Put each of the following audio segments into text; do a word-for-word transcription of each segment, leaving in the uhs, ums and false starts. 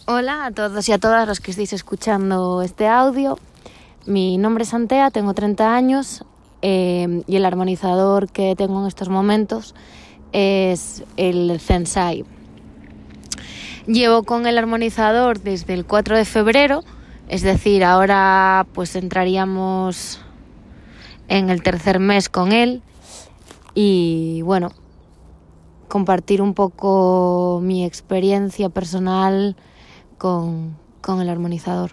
Hola a todos y a todas los que estéis escuchando este audio. Mi nombre es Antea, tengo treinta años eh, y el armonizador que tengo en estos momentos es el Zensai. Llevo con el armonizador desde el cuatro de febrero, es decir, ahora pues entraríamos en el tercer mes con él y bueno, compartir un poco mi experiencia personal con, con el armonizador.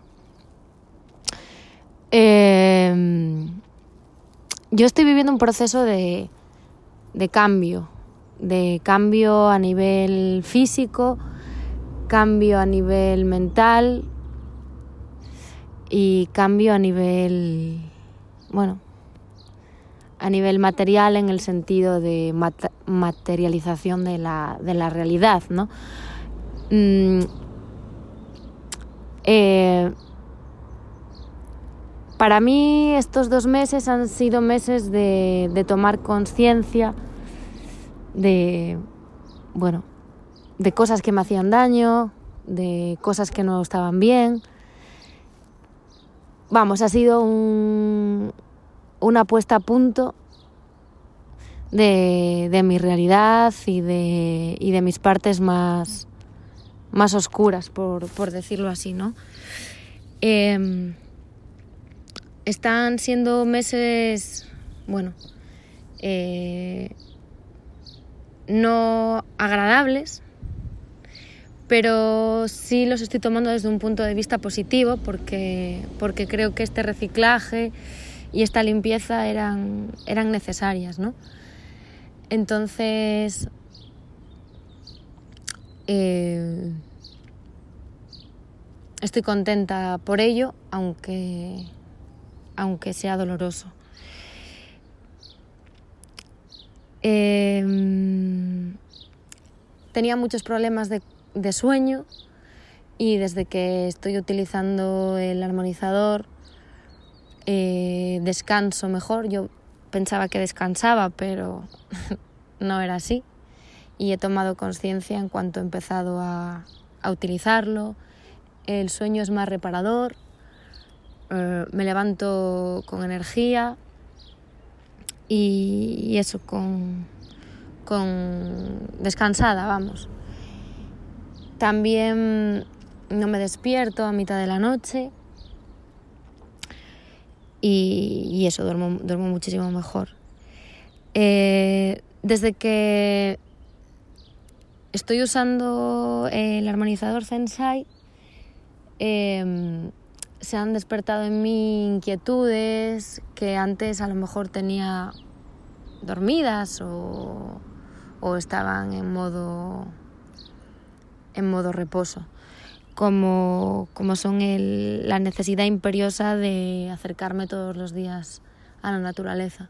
Eh, yo estoy viviendo un proceso de, de cambio, de cambio a nivel físico, cambio a nivel mental y cambio a nivel, bueno, a nivel material en el sentido de mat- materialización de la, de la realidad, ¿no? Mm, eh, para mí estos dos meses han sido meses de, de tomar conciencia de, bueno, de cosas que me hacían daño, de cosas que no estaban bien. Vamos, ha sido un, una puesta a punto de, de mi realidad y de, y de mis partes más, más oscuras, por, por decirlo así, ¿no? Eh, están siendo meses, bueno, eh, no agradables, pero sí los estoy tomando desde un punto de vista positivo porque, porque creo que este reciclaje y esta limpieza eran, eran necesarias, ¿no? Entonces, eh, estoy contenta por ello, aunque, aunque sea doloroso. Eh, tenía muchos problemas de, de sueño y desde que estoy utilizando el armonizador eh, descanso mejor. Yo pensaba que descansaba, pero no era así. Y he tomado conciencia en cuanto he empezado a, a utilizarlo. El sueño es más reparador, eh, me levanto con energía y, y eso, con, con descansada, vamos. También no me despierto a mitad de la noche y, y eso, duermo, duermo muchísimo mejor. Eh, desde que estoy usando el armonizador Zensai, eh, se han despertado en mí inquietudes que antes a lo mejor tenía dormidas o, o estaban en modo, en modo reposo, como, como son el, la necesidad imperiosa de acercarme todos los días a la naturaleza.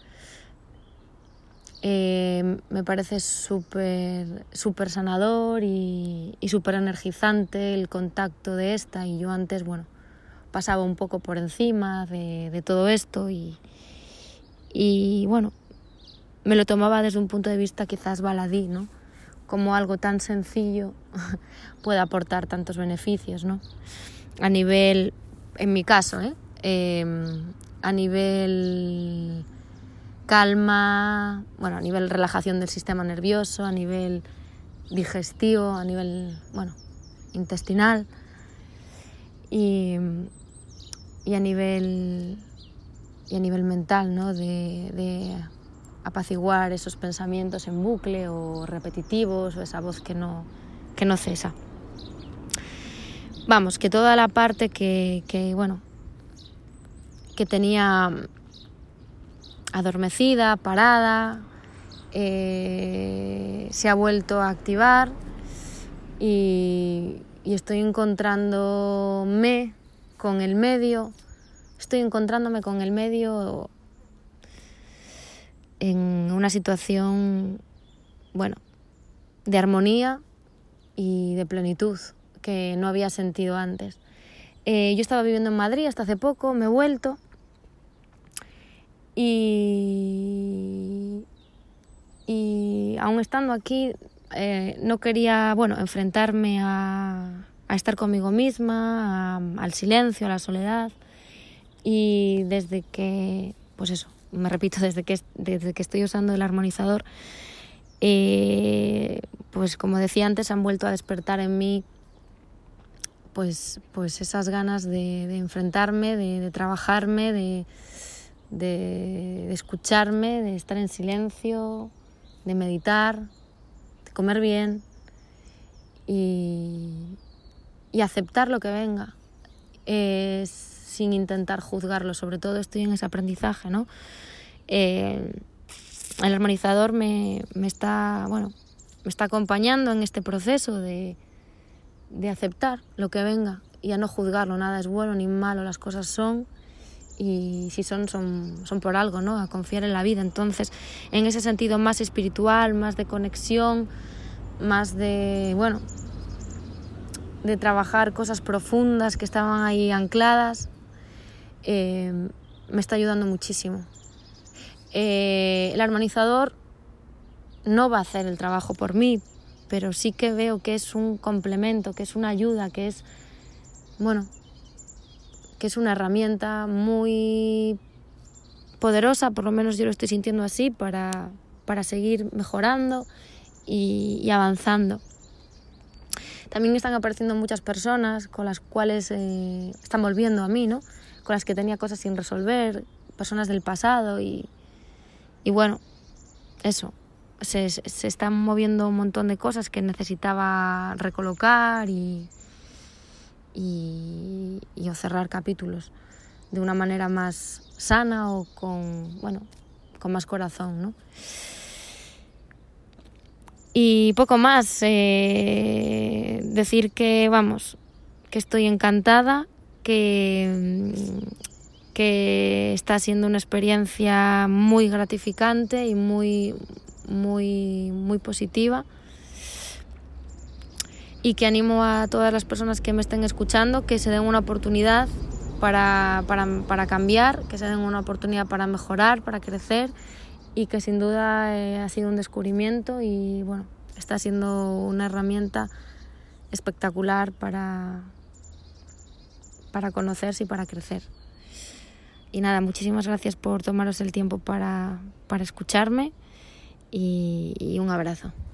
Eh, me parece súper súper sanador y, y súper energizante el contacto de esta, y yo antes, bueno, pasaba un poco por encima de, de todo esto y, y, bueno, me lo tomaba desde un punto de vista quizás baladí, ¿no? Como algo tan sencillo puede aportar tantos beneficios, ¿no? A nivel, en mi caso, ¿eh? Eh, a nivel calma, bueno, a nivel relajación del sistema nervioso, a nivel digestivo, a nivel, bueno, intestinal y, y a nivel y a nivel mental, ¿no? De, de apaciguar esos pensamientos en bucle o repetitivos o esa voz que no, que no cesa. Vamos, que toda la parte que, que bueno, que tenía adormecida, parada, eh, se ha vuelto a activar y, y estoy encontrándome con el medio, estoy encontrándome con el medio en una situación, bueno, de armonía y de plenitud que no había sentido antes. Eh, yo estaba viviendo en Madrid hasta hace poco, me he vuelto y, y aún estando aquí eh, no quería, bueno, enfrentarme a, a estar conmigo misma, a, al silencio, a la soledad. Y desde que, pues eso, me repito, desde que, desde que estoy usando el armonizador, eh, pues como decía antes, han vuelto a despertar en mí pues, pues esas ganas de, de enfrentarme, de, de trabajarme, de, de, de escucharme, de estar en silencio, de meditar, de comer bien y, y aceptar lo que venga, eh, sin intentar juzgarlo. Sobre todo estoy en ese aprendizaje, ¿no? Eh, el armonizador me, me está, bueno, me está acompañando en este proceso de, de aceptar lo que venga y a no juzgarlo. Nada es bueno ni malo, las cosas son, y si son, son, son por algo, ¿no? A confiar en la vida. Entonces, en ese sentido más espiritual, más de conexión, más de, bueno, de trabajar cosas profundas que estaban ahí ancladas, eh, me está ayudando muchísimo. Eh, el armonizador no va a hacer el trabajo por mí, pero sí que veo que es un complemento, que es una ayuda, que es, bueno, que es una herramienta muy poderosa, por lo menos yo lo estoy sintiendo así, para, para seguir mejorando y, y avanzando. También están apareciendo muchas personas con las cuales eh, están volviendo a mí, ¿no? Con las que tenía cosas sin resolver, personas del pasado y, y bueno, eso. Se, se están moviendo un montón de cosas que necesitaba recolocar y, y, y o cerrar capítulos de una manera más sana o con, bueno, con más corazón, ¿no? Y poco más, eh, decir que, vamos, que estoy encantada, que, que está siendo una experiencia muy gratificante y muy, muy, muy positiva, y que animo a todas las personas que me estén escuchando que se den una oportunidad para, para, para cambiar, que se den una oportunidad para mejorar, para crecer, y que sin duda eh, ha sido un descubrimiento y bueno, está siendo una herramienta espectacular para, para conocerse y para crecer. Y nada, muchísimas gracias por tomaros el tiempo para, para escucharme y, y un abrazo.